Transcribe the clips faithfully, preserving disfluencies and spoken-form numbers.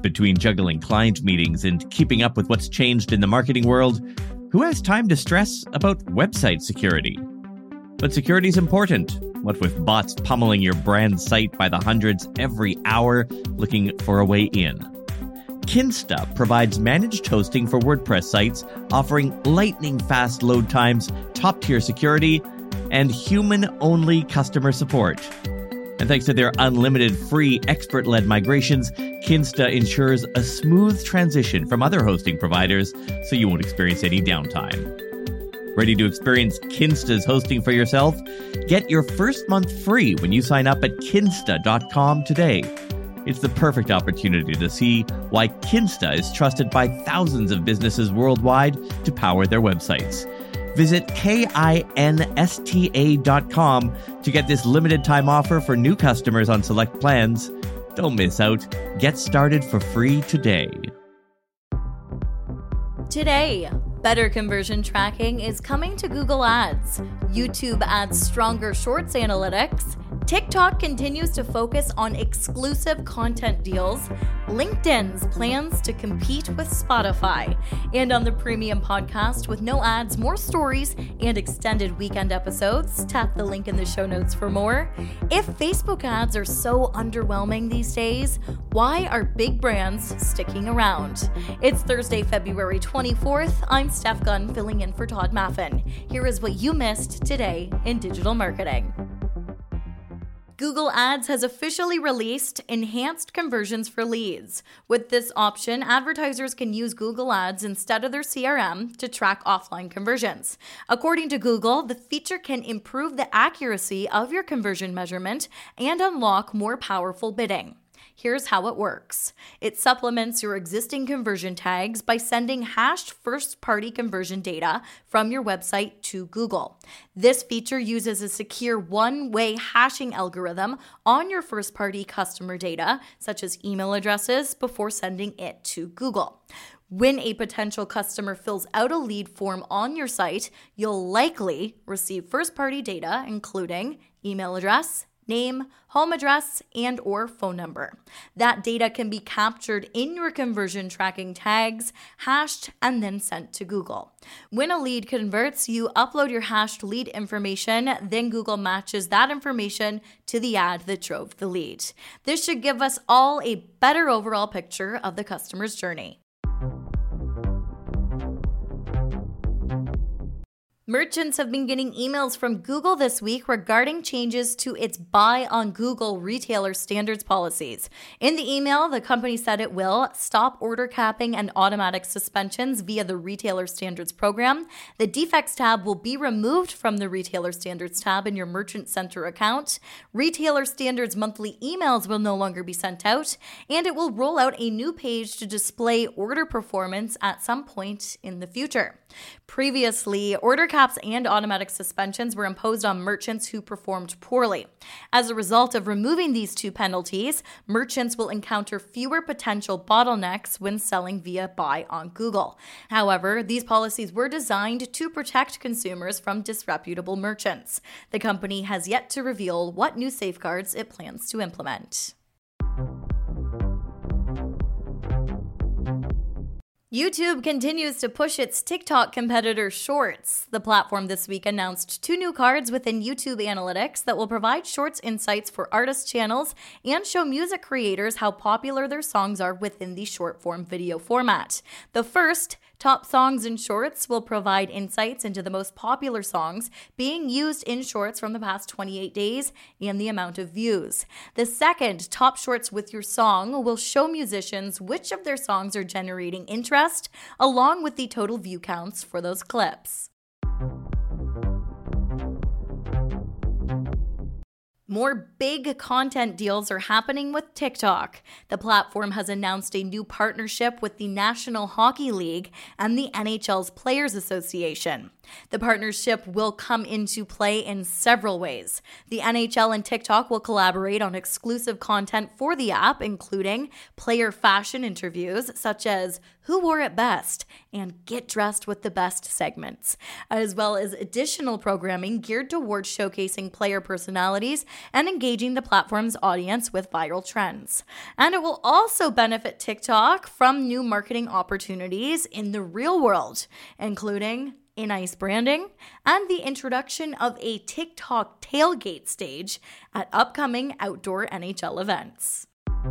Between juggling client meetings and keeping up with what's changed in the marketing world, who has time to stress about website security? But security is important. What with bots pummeling your brand site by the hundreds every hour, looking for a way in? Kinsta provides managed hosting for WordPress sites, offering lightning-fast load times, top-tier security, and human-only customer support. And thanks to their unlimited free expert-led migrations, Kinsta ensures a smooth transition from other hosting providers so you won't experience any downtime. Ready to experience Kinsta's hosting for yourself? Get your first month free when you sign up at kinsta dot com today. It's the perfect opportunity to see why Kinsta is trusted by thousands of businesses worldwide to power their websites. Visit kinsta dot com to get this limited time offer for new customers on select plans. Don't miss out. Get started for free today. Today, better conversion tracking is coming to Google Ads. YouTube adds stronger Shorts analytics. TikTok continues to focus on exclusive content deals. LinkedIn's plans to compete with Spotify. And on the Premium Podcast, with no ads, more stories, and extended weekend episodes, tap the link in the show notes for more. If Facebook ads are so underwhelming these days, why are big brands sticking around? It's Thursday, February twenty-fourth. I'm Steph Gunn, filling in for Todd Maffin. Here is what you missed today in digital marketing. Google Ads has officially released enhanced conversions for leads. With this option, advertisers can use Google Ads instead of their C R M to track offline conversions. According to Google, the feature can improve the accuracy of your conversion measurement and unlock more powerful bidding. Here's how it works. It supplements your existing conversion tags by sending hashed first-party conversion data from your website to Google. This feature uses a secure one-way hashing algorithm on your first-party customer data, such as email addresses, before sending it to Google. When a potential customer fills out a lead form on your site, you'll likely receive first-party data, including email address, name, home address, and or phone number. That data can be captured in your conversion tracking tags, hashed, and then sent to Google. When a lead converts, you upload your hashed lead information, then Google matches that information to the ad that drove the lead. This should give us all a better overall picture of the customer's journey. Merchants have been getting emails from Google this week regarding changes to its Buy on Google retailer standards policies. In the email, the company said it will stop order capping and automatic suspensions via the retailer standards program. The defects tab will be removed from the retailer standards tab in your Merchant Center account. Retailer standards monthly emails will no longer be sent out, and it will roll out a new page to display order performance at some point in the future. Previously, order caps and automatic suspensions were imposed on merchants who performed poorly. As a result of removing these two penalties, merchants will encounter fewer potential bottlenecks when selling via Buy on Google. However, these policies were designed to protect consumers from disreputable merchants. The company has yet to reveal what new safeguards it plans to implement. YouTube continues to push its TikTok competitor Shorts. The platform this week announced two new cards within YouTube Analytics that will provide Shorts insights for artist channels and show music creators how popular their songs are within the short-form video format. The first, Top Songs in Shorts, will provide insights into the most popular songs being used in Shorts from the past twenty-eight days and the amount of views. The second, Top Shorts with Your Song, will show musicians which of their songs are generating interest, along with the total view counts for those clips. More big content deals are happening with TikTok. The platform has announced a new partnership with the National Hockey League and the N H L's Players Association. The partnership will come into play in several ways. The N H L and TikTok will collaborate on exclusive content for the app, including player fashion interviews such as Who Wore It Best and Get Dressed with the Best segments, as well as additional programming geared towards showcasing player personalities and engaging the platform's audience with viral trends. And it will also benefit TikTok from new marketing opportunities in the real world, including in-ice branding and the introduction of a TikTok tailgate stage at upcoming outdoor N H L events.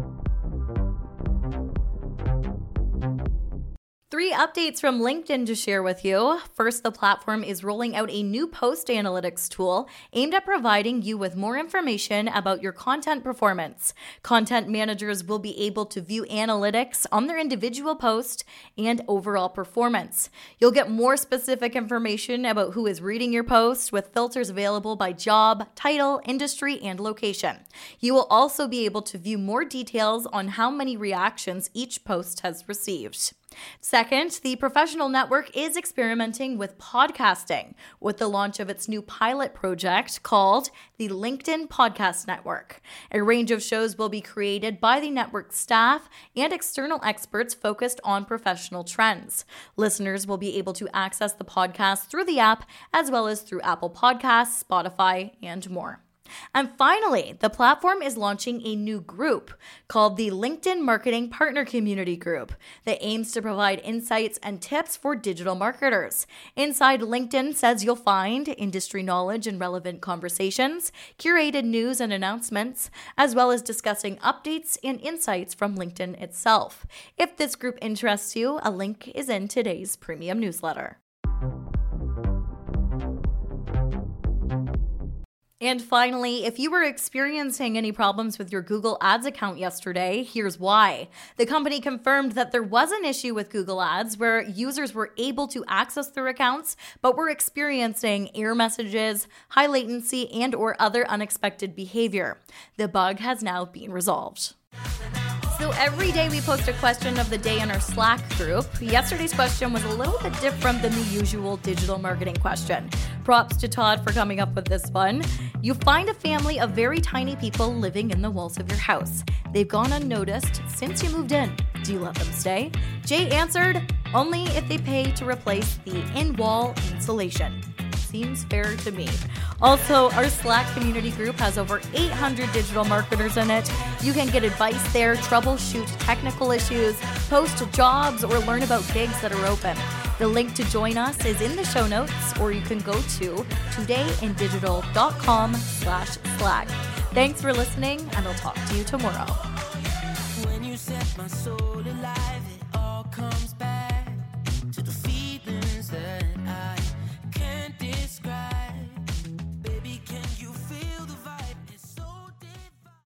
Three updates from LinkedIn to share with you. First, the platform is rolling out a new post analytics tool aimed at providing you with more information about your content performance. Content managers will be able to view analytics on their individual post and overall performance. You'll get more specific information about who is reading your post with filters available by job, title, industry, and location. You will also be able to view more details on how many reactions each post has received. Second, the professional network is experimenting with podcasting with the launch of its new pilot project called the LinkedIn Podcast Network. A range of shows will be created by the network staff and external experts focused on professional trends. Listeners will be able to access the podcast through the app as well as through Apple Podcasts, Spotify, and more. And finally, the platform is launching a new group called the LinkedIn Marketing Partner Community Group that aims to provide insights and tips for digital marketers. Inside LinkedIn says you'll find industry knowledge and relevant conversations, curated news and announcements, as well as discussing updates and insights from LinkedIn itself. If this group interests you, a link is in today's premium newsletter. And finally, if you were experiencing any problems with your Google Ads account yesterday, here's why. The company confirmed that there was an issue with Google Ads where users were able to access their accounts, but were experiencing error messages, high latency, and or other unexpected behavior. The bug has now been resolved. So every day we post a question of the day in our Slack group. Yesterday's question was a little bit different than the usual digital marketing question. Props to Todd for coming up with this one. You find a family of very tiny people living in the walls of your house. They've gone unnoticed since you moved in. Do you let them stay? Jay answered, only if they pay to replace the in-wall insulation. Seems fair to me. Also, our Slack community group has over eight hundred digital marketers in it. You can get advice there, troubleshoot technical issues, post jobs, or learn about gigs that are open. The link to join us is in the show notes, or you can go to todayindigital.com slash Slack. Thanks for listening, and I'll talk to you tomorrow. When you set my soul alive, it all comes back to the